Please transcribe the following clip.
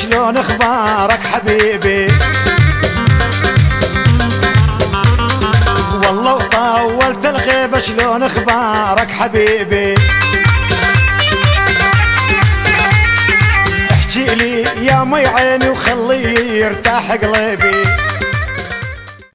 شلون اخبارك حبيبي؟ والله وطولت الغيبة شلون اخبارك حبيبي؟ احكي لي يا مي عيني وخلي يرتاح قلبي.